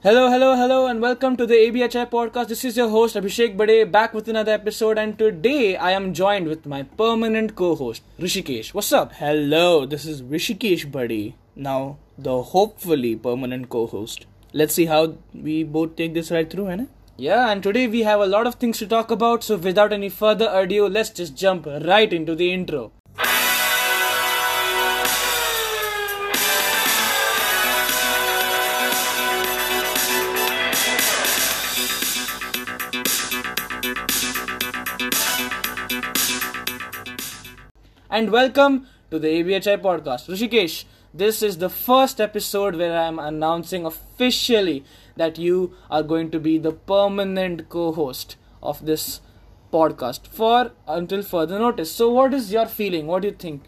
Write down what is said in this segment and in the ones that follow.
Hello, hello, hello, and welcome to the ABHI podcast. This is your host Abhishek Bade back with another episode, and today I am joined with my permanent co-host Rishikesh. What's up? Hello, this is Rishikesh buddy. Now, the hopefully permanent co-host. Let's see how we both take this right through, है Yeah, and today we have a lot of things to talk about. So, without any further ado, let's just jump right into the intro. And welcome to the ABHI podcast. Rishikesh, this is the first episode where I am announcing officially that you are going to be the permanent co-host of this podcast for until further notice. So what is your feeling? What do you think?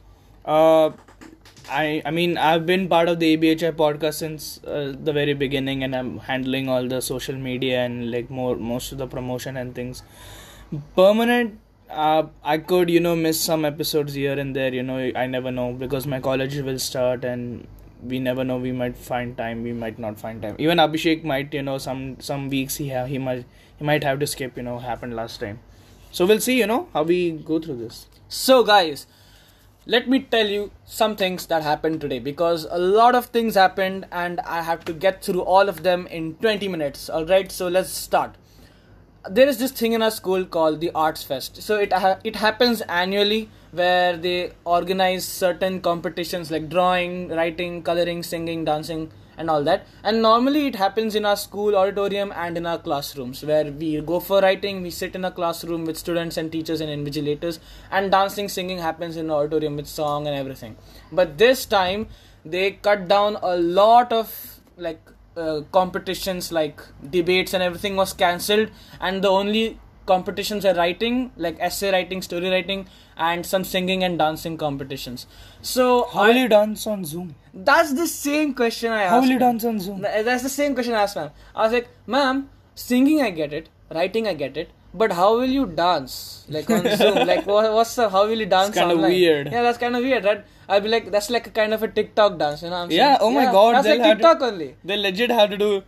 I mean, I've been part of the ABHI podcast since the very beginning, and I'm handling all the social media and like most of the promotion and things. Permanent. I could, miss some episodes here and there, I never know, because my college will start and we never know, we might find time, we might not find time. Even Abhishek might, some weeks he might have to skip, happened last time. So we'll see, how we go through this. So guys, let me tell you some things that happened today, because a lot of things happened and I have to get through all of them in 20 minutes. Alright, so let's start. There is this thing in our school called the Arts Fest. So it happens annually, where they organize certain competitions like drawing, writing, coloring, singing, dancing and all that. And normally it happens in our school auditorium and in our classrooms, where we go for writing, we sit in a classroom with students and teachers and invigilators, and dancing, singing happens in the auditorium with song and everything. But this time they cut down a lot of competitions, like debates and everything was cancelled, and the only competitions are writing, like essay writing, story writing, and some singing and dancing competitions. So how will you dance on Zoom? That's the same question I asked. How will you dance on Zoom? That's the same question I asked ma'am. I was like, ma'am, singing I get it, writing I get it, but how will you dance like on Zoom? Like how will you dance? It's kind online? of weird. Yeah, that's kind of weird, right? I'll be like, that's like a kind of a TikTok dance, you know what I'm saying? Yeah, oh my god. That's like TikTok only. They legit have to do,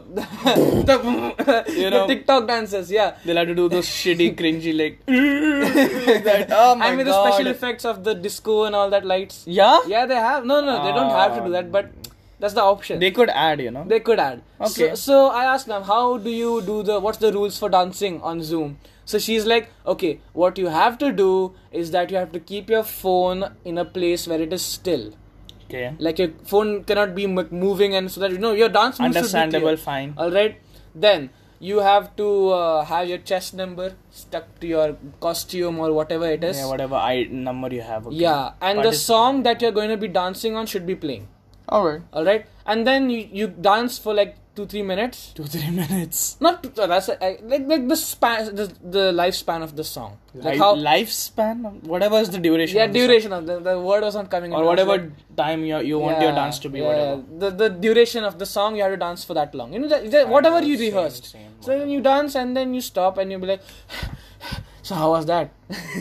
the TikTok dances, yeah. They'll have to do those shitty, cringy, like that. Oh my god. And with the special effects of the disco and all that lights. Yeah? Yeah, they have. No, they don't have to do that, but that's the option. They could add, They could add. Okay. So I asked them, how do you what's the rules for dancing on Zoom? So she's like, okay, what you have to do is that you have to keep your phone in a place where it is still. Okay. Like your phone cannot be moving, and so that your dance moves understandable, should be clear. fine. Alright. Then you have to have your chest number stuck to your costume or whatever it is. Yeah, whatever number you have. Okay. Yeah, and the song that you're going to be dancing on should be playing. Alright. And then you dance for like 2-3 minutes. 2-3 minutes. Not that's like the span, the lifespan of the song. Like lifespan, whatever is the duration. Yeah, of the duration song. of the word was not coming. Or whatever time you want your dance to be. Whatever. The duration of the song, you have to dance for that long. Whatever you rehearsed. So then you dance and then you stop and you be like, so how was that?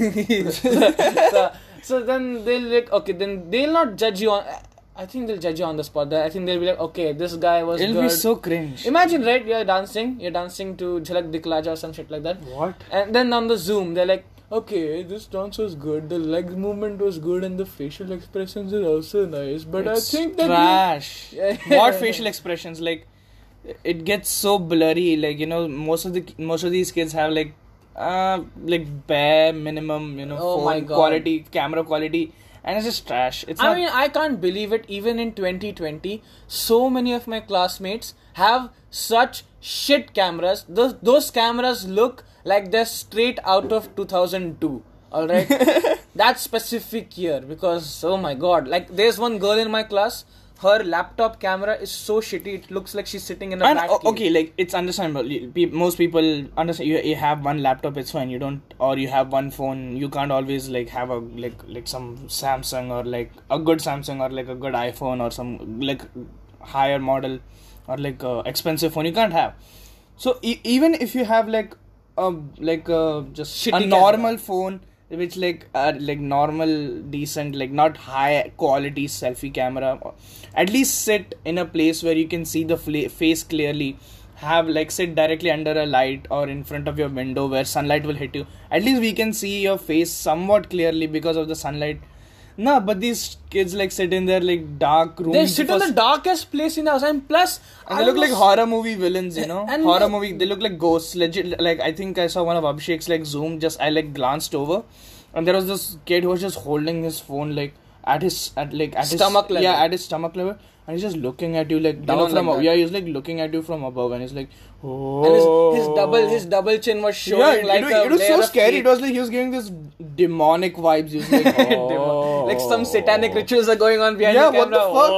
so then they'll like, okay, then they'll not judge you on. I think they'll judge you on the spot. I think they'll be like, okay, this guy was It'll good. be so cringe. Imagine, right? You're dancing to Jhalak Dikla Ja or some shit like that. What? And then on the Zoom, they're like, okay, this dance was good, the leg movement was good, and the facial expressions are also nice. But It's I think that trash. What facial expressions? Like, it gets so blurry. Like, most of these kids have like bare minimum, phone quality, camera quality. And it's just trash. I can't believe it. Even in 2020, so many of my classmates have such shit cameras. Those cameras look like they're straight out of 2002. Alright? That specific year. Because, oh my god. Like, there's one girl in my class. Her laptop camera is so shitty. It looks like she's sitting in a bat cave. Okay, like, it's understandable. Most people understand. You have one laptop, it's fine. You don't, or you have one phone. You can't always like have a like some Samsung, or like a good Samsung, or like a good iPhone, or some like higher model, or like expensive phone. You can't have. So even if you have like just shitty a normal camera. phone which like normal, decent, like not high quality selfie camera. At least sit in a place where you can see the face clearly. Have like sit directly under a light or in front of your window where sunlight will hit you. At least we can see your face somewhat clearly because of the sunlight. No, but these kids like sit in their like dark room. They sit in the darkest place in the house, and plus, and they look like horror movie villains, you know. And horror movie. They look like ghosts. Legit. Like I think I saw one of Abhishek's like Zoom. I like glanced over, and there was this kid who was just holding his phone like at his stomach level. Yeah, at his stomach level, and he's just looking at you like down from like yeah. He's like looking at you from above, and he's like, oh. And his double chin was showing it was so scary. It was like he was giving this demonic vibes. He was like, oh. Like some satanic rituals are going on behind the camera. Yeah, what the fuck?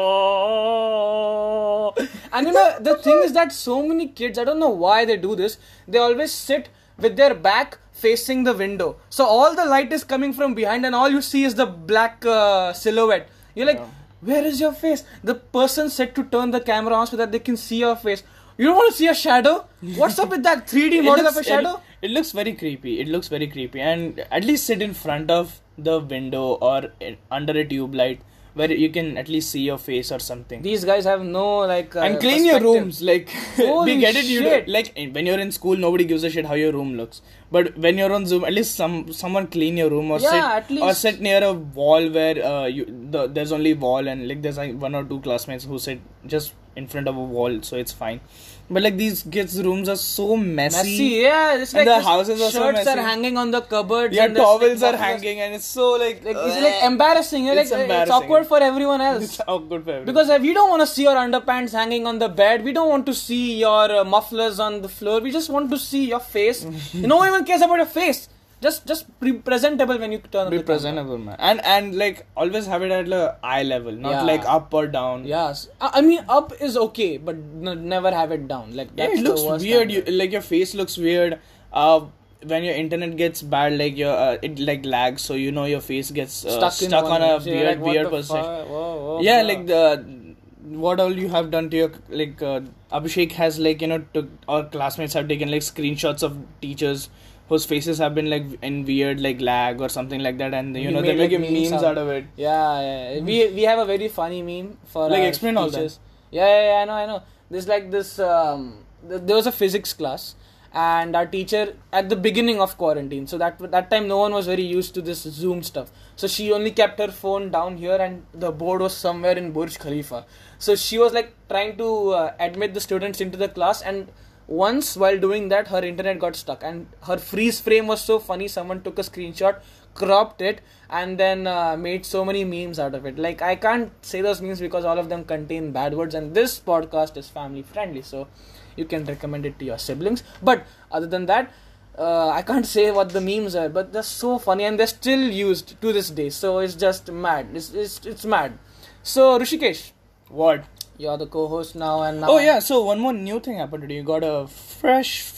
Oh. And you know, the thing is that so many kids, I don't know why they do this, they always sit with their back facing the window. So all the light is coming from behind and all you see is the black silhouette. You're like, where is your face? The person said to turn the camera on so that they can see your face. You don't want to see a shadow? What's up with that 3D model of a shadow? It looks very creepy. And at least sit in front of the window or under a tube light where you can at least see your face or something. These guys have no like and clean your rooms. Like we get it. Shit. Like when you're in school, nobody gives a shit how your room looks. But when you're on Zoom, at least someone clean your room or sit near a wall where there's only wall and like there's like one or two classmates who sit just in front of a wall, so it's fine. But like these kids' rooms are so messy. Yeah. It's like the houses are so messy. Shirts are hanging on the cupboards. Yeah, towels are hanging, and it's so it's like embarrassing. It's awkward for everyone else. It's awkward for everyone. Because we don't want to see your underpants hanging on the bed. We don't want to see your mufflers on the floor. We just want to see your face. No one even cares about your face. Just be presentable when you turn on the presentable, man. And like always have it at the eye level, not like up or down. Yes, I mean up is okay, but never have it down. Like that's it looks weird. Like your face looks weird. When your internet gets bad, like your it like lags, so you know your face gets stuck on a weird position. Yeah, like what all you have done to your like Abhishek has like took our classmates have taken like screenshots of teachers whose faces have been like in weird like lag or something like that, and they make memes out of it. Yeah. We have a very funny meme for like explain teachers. All that. Yeah, I know. There's like this. There was a physics class, and our teacher at the beginning of quarantine. So that time no one was very used to this Zoom stuff. So she only kept her phone down here, and the board was somewhere in Burj Khalifa. So she was like trying to admit the students into the class, and once while doing that her internet got stuck and her freeze frame was so funny. Someone took a screenshot, cropped it, and then made so many memes out of it. Like I can't say those memes because all of them contain bad words, and this podcast is family friendly, so you can recommend it to your siblings. But other than that, I can't say what the memes are, but they're so funny and they're still used to this day, so it's just mad. It's mad. So Rishikesh, what? You're the co-host now, and now. Oh yeah, so one more new thing happened today. You got a fresh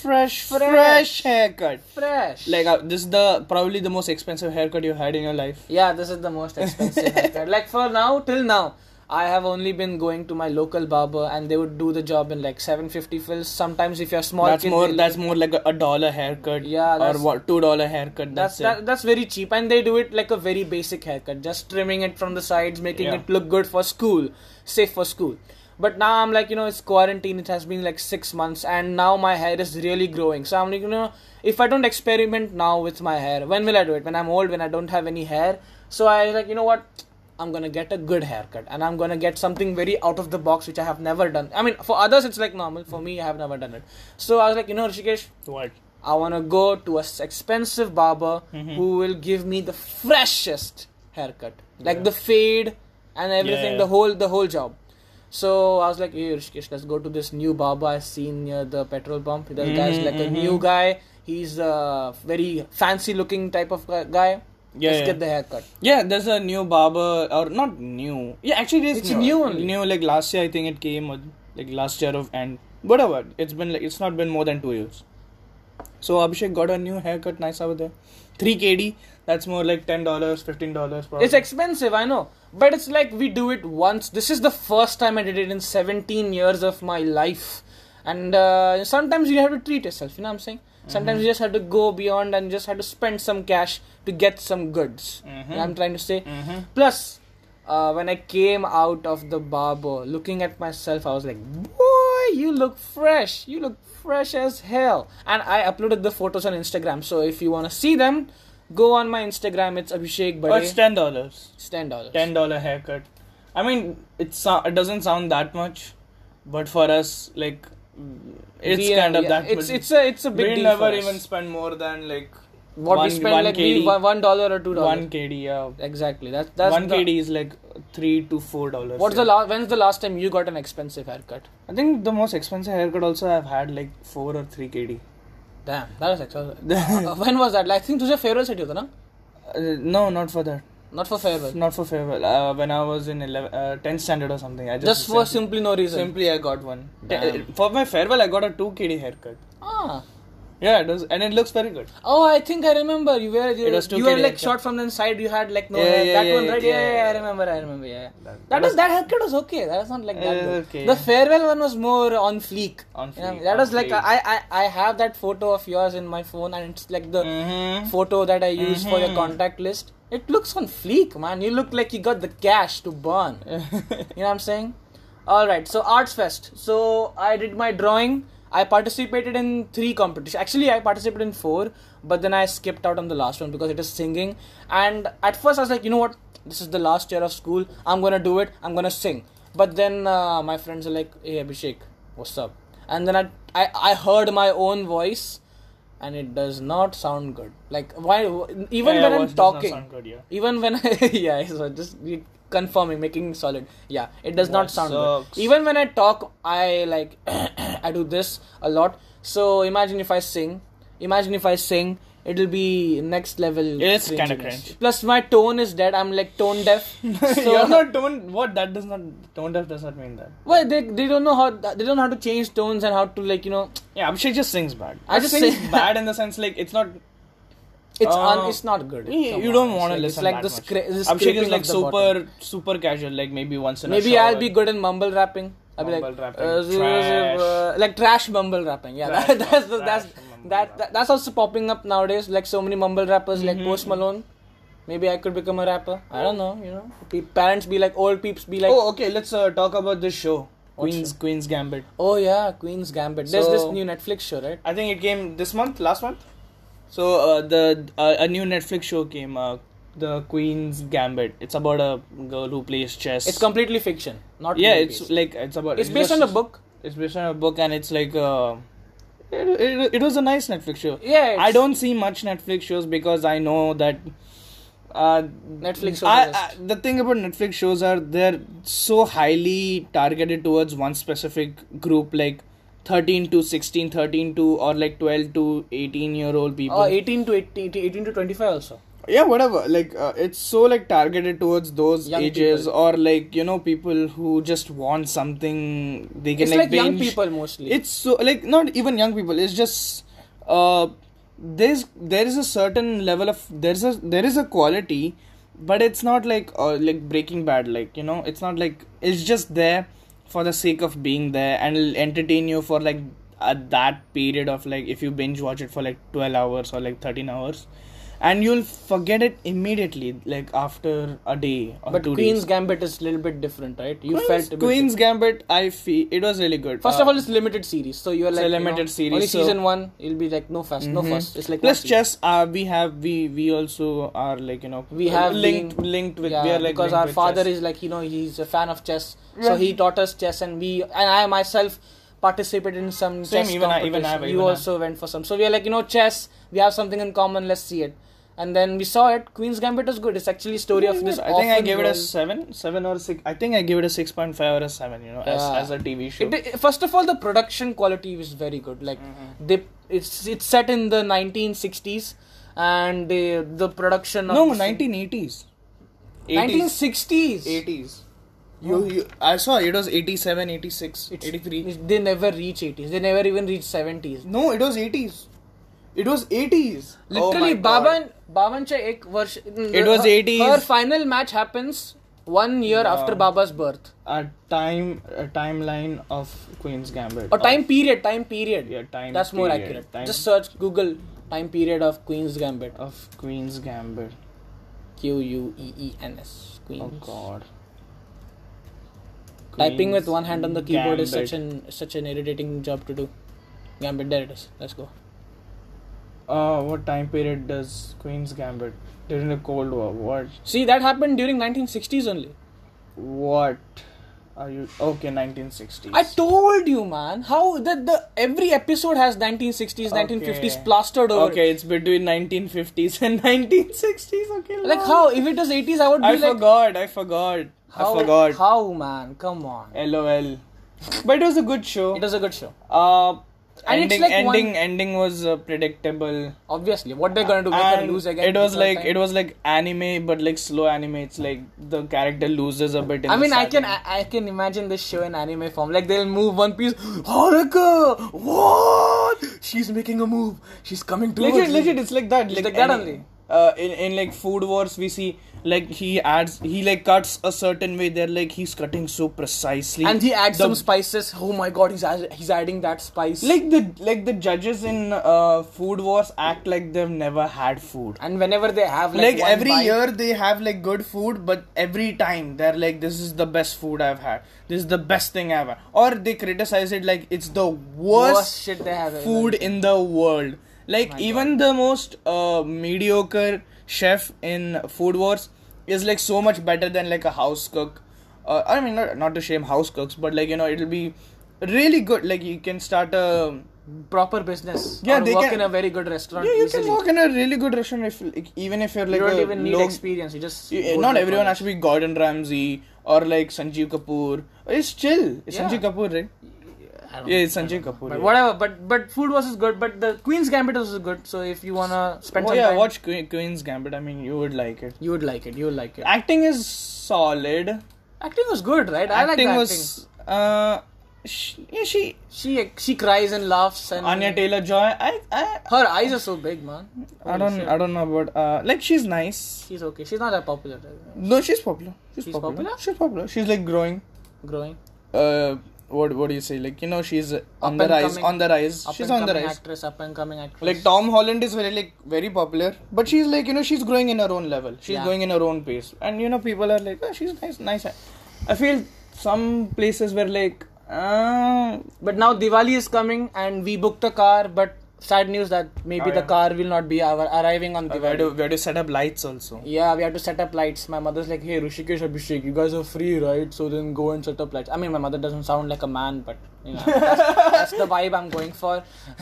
haircut. Fresh. Like this is probably the most expensive haircut you had in your life. Yeah, this is the most expensive haircut. Like till now, I have only been going to my local barber, and they would do the job in like 750 fills. Sometimes if you're small, that's more like a $1 haircut. Yeah, or what $2 haircut. That's very cheap, and they do it like a very basic haircut, just trimming it from the sides, making it look good for school, safe for school. But now I'm like, it's quarantine. It has been like 6 months, and now my hair is really growing. So I'm like, if I don't experiment now with my hair, when will I do it? When I'm old, when I don't have any hair. So I was like, you know what? I'm gonna get a good haircut, and I'm gonna get something very out of the box, which I have never done. I mean, for others it's like normal. For me, I have never done it. So I was like, Rishikesh, what? I wanna go to a expensive barber who will give me the freshest haircut, like the fade and everything, the whole job. So I was like, hey Rishikesh, let's go to this new barber I've seen near the petrol pump. The guy's like a new guy. He's a very fancy looking type of guy. Let's get the haircut. Yeah, there's a new barber, or not new. Yeah, actually it is new. It's new only. New, like last year I think it came, like last year and whatever. It's not been more than 2 years. So Abhishek got a new haircut, nice over there. 3 KD, that's more like $10, $15 probably. It's expensive, I know. But it's like we do it once. This is the first time I did it in 17 years of my life. And sometimes you have to treat yourself, you know what I'm saying? Sometimes you just have to go beyond and just have to spend some cash to get some goods. You know what I'm trying to say. Plus, when I came out of the barber, looking at myself, I was like, boy, you look fresh. You look fresh as hell. And I uploaded the photos on Instagram. So if you want to see them, go on my Instagram. It's Abhishek Bade. Oh, it's $10. It's $10. $10 haircut. I mean, it doesn't sound that much, but for us, like, it's kind of that. It's a big we'll deal. Never for us. even spend more than like what we spend, like KD. $1 or $2. 1 KD, yeah. Exactly. That's 1 KD is like $3 to $4. When's the last time you got an expensive haircut? I think the most expensive haircut also I've had like 4 or 3 KD. Damn, that was expensive. When was that? Like, I think तुझे farewell set होता ना? No, not for that. Not for farewell. Not for farewell. When I was in 10th standard or something, I just for simply no reason. Simply, I got one. For my farewell, I got a 2 KD haircut. Ah. Yeah, it does, and it looks very good. Oh, I think I remember. You were like haircut. short from the side. You had like no hair. That one, right? Yeah, I remember. Yeah. That haircut was okay. That was not like that good. Okay. The farewell one was more on fleek. On fleek. You know, that was like I have that photo of yours in my phone, and it's like the photo that I use for your contact list. It looks on fleek, man. You look like you got the cash to burn. You know what I'm saying? Alright, so Arts Fest. So I did my drawing. I participated in 3 competitions. Actually, I participated in 4, but then I skipped out on the last one because it is singing. And at first I was like, you know what? This is the last year of school. I'm gonna do it. I'm gonna sing. But then my friends are like, hey Abhishek, what's up? And then I heard my own voice. And it does not sound good. Like why? Even when I'm talking, sound good, yeah. Even when so just confirming, making it solid. Yeah, it does not sound sucks. good. Even when I talk, I like I do this a lot. So imagine if I sing, it'll be next level. It's kind of cringe. Plus my tone is dead. I'm like tone deaf. So you're not tone. What? That does not. Tone deaf does not mean that. Well, they don't know how to change tones and how to like Yeah, Abhishek just sings bad. I just sings sing bad in the sense like it's not. It's not good. You don't want to listen. It's like the Abhishek is like super casual. Like maybe once in maybe a shower. I'll be good in mumble rapping. I'll be like trash. Like trash mumble rapping. Yeah, that's also popping up nowadays. Like so many mumble rappers, like Post Malone. Maybe I could become a rapper. I don't know. Parents be like, old peeps be like. Oh, okay. Let's talk about this show. Queen's Gambit. Oh yeah, Queen's Gambit. There's this new Netflix show, right? I think it came last month. So a new Netflix show came. The Queen's Gambit. It's about a girl who plays chess. It's completely fiction, not it's based. like it's about. It's based on a book. It's based on a book, and it's like it was a nice Netflix show. Yeah, I don't see much Netflix shows because I know that. Netflix shows. The thing about Netflix shows are they're so highly targeted towards one specific group, like 13 to 16, 13 to or like 12 to 18-year-old people. 18 to 25 also. Yeah, whatever. Like it's so like targeted towards those young ages, people. or like people who just want something they can It's like young people mostly. It's so like not even young people. It's just there is a certain level of there is a quality, but it's not like Breaking Bad. Like it's not like it's just there for the sake of being there and it'll entertain you for like that period of like if you binge watch it for like 12 hours or like 13 hours. And you'll forget it immediately, like after a day or 2 days. But Queen's Gambit is a little bit different, right? Queen's Gambit, I feel it was really good. First of all, it's limited series, so you're like limited series. Only season 1, you'll be like no fuss. It's like plus chess. We also are like we have linked with we are like because our father chess. is like he's a fan of chess, so he taught us chess, and I myself participated in some chess competition. You also went for some, so we are like chess. We have something in common. Let's see it. And then we saw it. Queen's Gambit was good. It's actually a story of this. I think I gave it a 7 or 6. I think I gave it a 6.5 or a 7. As a TV show. First of all, the production quality was very good. Like it's set in the 1960s, and the production of 1980s. 1960s. 80s. I saw it was 87, 86, 83. They never reach 80s. They never even reach 70s. No, it was 80s. It was 80s. Literally, Babancha ek varsh. It was 80s. Her final match happens 1 year Wow. after Baba's birth. A timeline of Queen's Gambit. Or time period. Yeah, time. That's more period. accurate. Time Just search Google time period of Queen's Gambit. of Queen's Gambit. Queens. Queens. Oh God. Typing with Queen's one hand on the keyboard is Gambit. such an irritating job to do. Gambit, there it is. Let's go. What time period does Queen's Gambit? During the Cold War. What? See, that happened during 1960s only. What are you? Okay, 1960s. I told you, man. How the every episode has 1960s, 1950s plastered over. Okay, it's between 1950s and 1960s. Okay. Like how? If it was 80s, I would be I like, forgot. I forgot. How, man? Come on. LOL. But it was a good show. It was a good show. And Ending, it's like ending was predictable. Obviously, what they're gonna do? Make her And lose again? it was before like time? it was like anime, but like slow anime. It's like the character loses a bit. I mean, I can imagine this show in anime form. Like they'll move one piece. Haruka, what? She's making a move. She's coming towards me. Legit, it's like that. It's like that only. In like Food Wars, we see like he cuts a certain way. They're like he's cutting so precisely, And he adds some spices. Oh my god, he's adding that spice. Like the judges in Food Wars act like they've never had food. And whenever they have Like one every bite- year they have like good food, but every time they're like, this is the best food I've had. This is the best thing I've had. Or they criticize it like it's the worst shit they have food in the world. Like My even the most mediocre chef in Food Wars is like so much better than like a house cook. I mean, not to shame house cooks, but like it'll be really good. Like you can start a proper business. Yeah, or they work can- in a very good restaurant. yeah, you easily. can work in a really good restaurant if like, even if you're like You don't a even need low, experience. You just not go everyone for has to be Gordon Ramsay or like Sanjeev Kapoor. It's chill. It's Yeah. Sanjeev Kapoor, right? I don't Yeah, know. it's Sanjeev Kapoor. But yeah. whatever. But Food Wars is good. But the Queen's Gambit was good. So if you wanna spend Oh some yeah, time, watch Queen's Gambit. I mean, you would like it. you would like it. You would like it. Acting is solid. Acting was good, right? I like Acting the was she acting. She cries and laughs and Anya Taylor-Joy. I her eyes are so big, man. Holy shit. I don't know about like she's nice. She's okay. She's not that popular. Right? No, she's popular. She's popular? She's popular. She's like growing. Growing. What do you say? Like she's on Up the and rise. coming- On the rise. Up She's and on the coming rise. actress. Up and coming actress. Like Tom Holland is very popular, but she's like she's growing in her own level. She's Yeah. going in her own pace, and people are like, oh, she's nice. I feel some places were like, But now Diwali is coming and we booked a car. But sad news that maybe the car will not be arriving on Diwali. we had to set up lights also. Yeah, we have to set up lights. My mother's like, hey, Rishikesh, Abhishek, you guys are free, right? So then go and set up lights. I mean, my mother doesn't sound like a man, but that's the vibe I'm going for.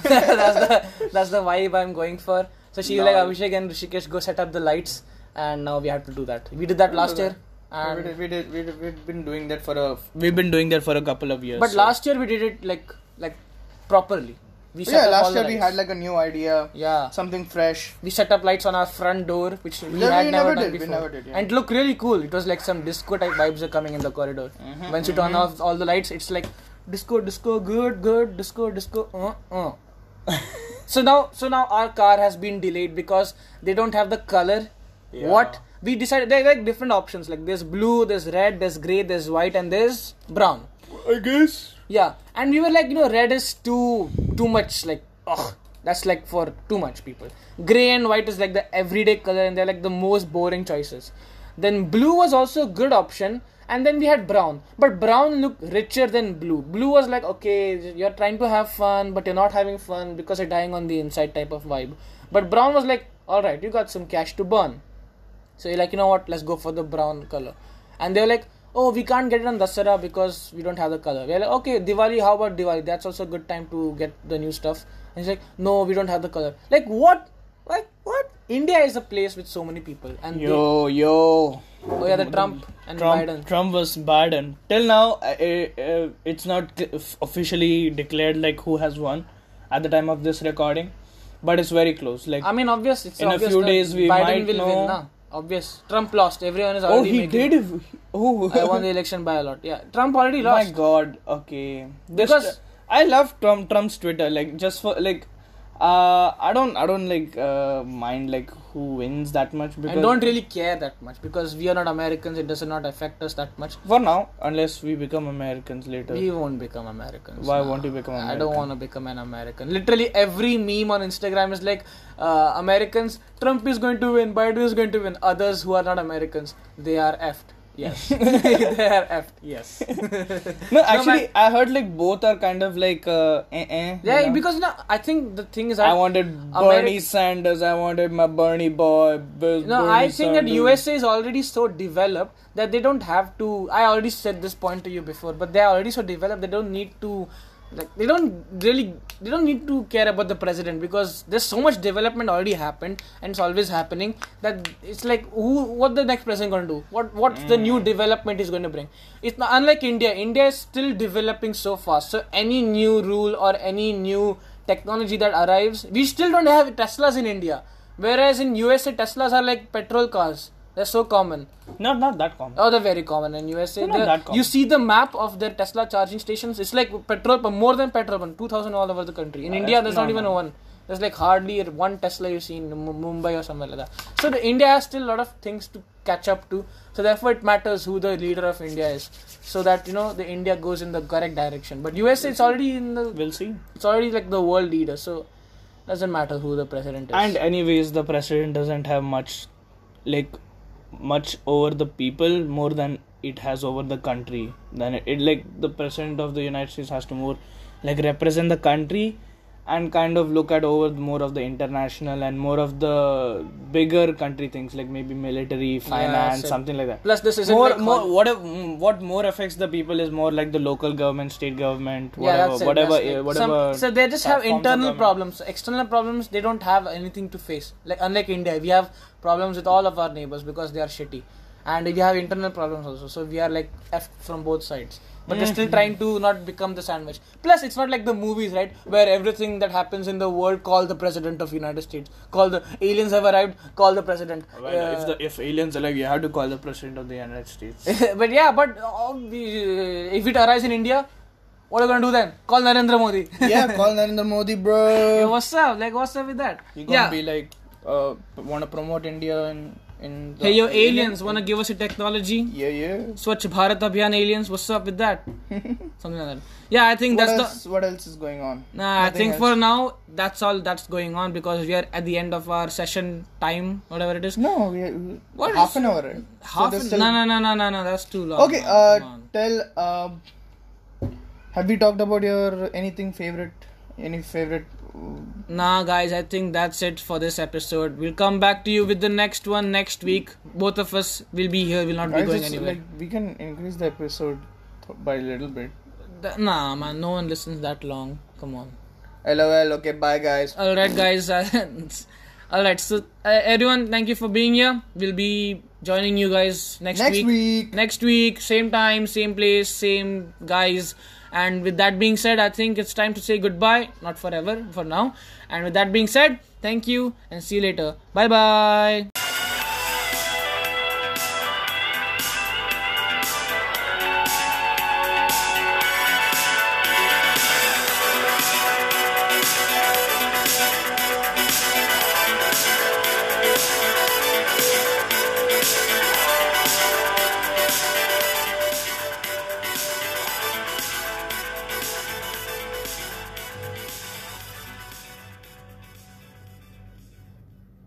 that's the vibe I'm going for. So she's like, Abhishek and Rishikesh, go set up the lights. And now we have to do that. We did that last year. And We've been doing that for a couple of years. but so. last year we did it like properly. We set yeah, up all last the year we lights. had like a new idea. Yeah. Something fresh. We set up lights on our front door, which we Yeah, had we never never done did. We before. never did, yeah. And it looked really cool. It was like some disco type vibes are coming in the corridor. Once you turn off all the lights, it's like disco, good, disco. So now our car has been delayed because they don't have the color. Yeah. What? We decided there are like different options. Like there's blue, there's red, there's grey, there's white, and there's brown. I guess. Yeah, and we were like, red is too much, like, that's like for too much people. Grey and white is like the everyday color, and they're like the most boring choices. Then blue was also a good option, and then we had brown. But brown looked richer than blue. Blue was like, okay, you're trying to have fun, but you're not having fun because you're dying on the inside type of vibe. But brown was like, alright, you got some cash to burn. So you're like, you know what, let's go for the brown color. And they were like, oh, we can't get it on Dasara because we don't have the color. We're like, okay, Diwali, how about Diwali? That's also a good time to get the new stuff. And he's like, no, we don't have the color. Like, what? Like, what? India is a place with so many people. And Yo. oh yeah, the Trump and Biden. Trump was Biden. Till now, it's not officially declared like who has won at the time of this recording, but it's very close. Like I mean, obvious. It's in a obvious few that days we Biden might will know. win, na? Obvious. Trump lost. Everyone is Oh, already he making... did. Oh, I won the election by a lot. Yeah, Trump already my lost. God. Okay. Because- I love Trump's Twitter. Like just for like, I don't like mind like who wins that much, because I don't really care that much because we are not Americans. It does not affect us that much. for now, unless we become Americans later. We won't become Americans. Why nah. won't you become American? I don't want to become an American. Literally every meme on Instagram is like Americans, Trump is going to win, Biden is going to win. Others who are not Americans, they are effed. Yes. They are effed. Yes. No, actually, I heard like both are kind of like Yeah, you know? because I think the thing is that I wanted Bernie Sanders, I wanted my Bernie boy. No, I think that USA is already so developed that they don't have to. I already said this point to you before, but they are already so developed they don't need to. Like they don't need to care about the president because there's so much development already happened and it's always happening that it's like what the next president going to do, what's the new development is going to bring. It's not unlike India is still developing so fast, so any new rule or any new technology that arrives, we still don't have Teslas in India, whereas in USA Teslas are like petrol cars. They're so common. Not that common. Oh, they're very common in USA. Not that common. You see the map of their Tesla charging stations. It's like petrol pump, more than petrol pump, 2,000 all over the country. In India, there's not even one. There's like hardly one Tesla you see in Mumbai or somewhere like that. So India has still a lot of things to catch up to. So therefore, it matters who the leader of India is, so that the India goes in the correct direction. But USA, it's already in the. We'll see. It's already like the world leader. So doesn't matter who the president is. And anyways, the president doesn't have much over the people more than it has over the country. Then it like the president of the United States has to more like represent the country and kind of look at over more of the international and more of the bigger country things, like maybe military, finance, something like that. Plus this is what more affects the people is more like the local government, state government, whatever. So they just have internal problems. External problems they don't have anything to face. Like unlike India, we have problems with all of our neighbors because they are shitty, and we have internal problems also. So we are like effed from both sides. But they're still trying to not become the sandwich. Plus, it's not like the movies, right? Where everything that happens in the world, call the president of United States. Call the aliens have arrived, call the president. Well, if aliens are like, you have to call the president of the United States. But if it arrives in India, what are you going to do then? Call Narendra Modi. Yeah, call Narendra Modi, bro. Hey, what's up? Like, what's up with that? You're going to be like, want to promote India in hey, yo, aliens want to give us a technology? Yeah. Swachh Bharat Abhiyan aliens, what's up with that? Something like that. Yeah, I think what else is going on? Nah, I think for now, that's all that's going on because we are at the end of our session time, whatever it is. No, half an hour, right? No, that's too long. Okay, tell, have we talked about your any favorite? Nah, guys, I think that's it for this episode. We'll come back to you with the next one next week. Both of us will be here. We'll not be going anywhere. We can increase the episode by a little bit. Nah, man, no one listens that long. Come on. LOL. Okay, bye, guys. Alright, guys. Alright, so everyone, thank you for being here. We'll be joining you guys next week. Next week, same time, same place, same guys. And with that being said, I think it's time to say goodbye. Not forever, for now. And with that being said, thank you and see you later. Bye bye.